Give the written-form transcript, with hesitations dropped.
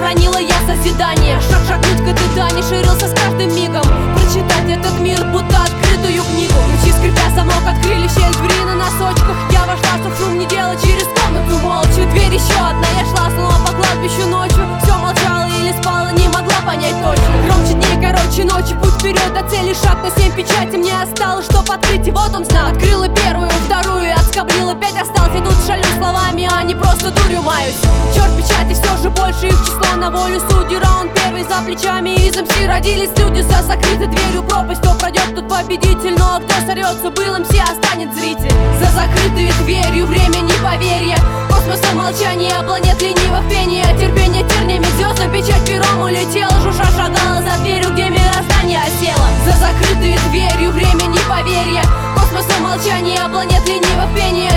хранила я созидание. Шаг шагнуть к этой тайне ширился с каждым мигом. Прочитать этот мир, будто открытую книгу. Ключи, скрипя замок, открыли щель двери на носочках. Я вошла, чтоб шум не делать, через комнату молча. Дверь еще одна, я шла снова по кладбищу ночью. Все молчала или спала, не могла понять точно. Громче дней, короче ночи, путь вперед до цели, шаг на 7 печати. Мне осталось, чтоб открыть, и вот он знак. Открыла первую, вторую, отскоблила 5 осталось. Я тут шалю словами, а не просто дурью маюсь. Черт, печати, все же больше их число. На волю судьи, раунд первый за плечами. Из МС родились люди за закрытой дверью. Пропасть, кто пройдет, тот победитель. Но кто сорется, был МС, останет зритель. За закрытой дверью время неповерие. Космоса молчания, планет ленивых пения. Терпение тернями, звездам печать пером улетела. Жуша шагала за дверью, где мироздание осело. За закрытой дверью время неповерие. Космоса молчания, планет ленивых пения.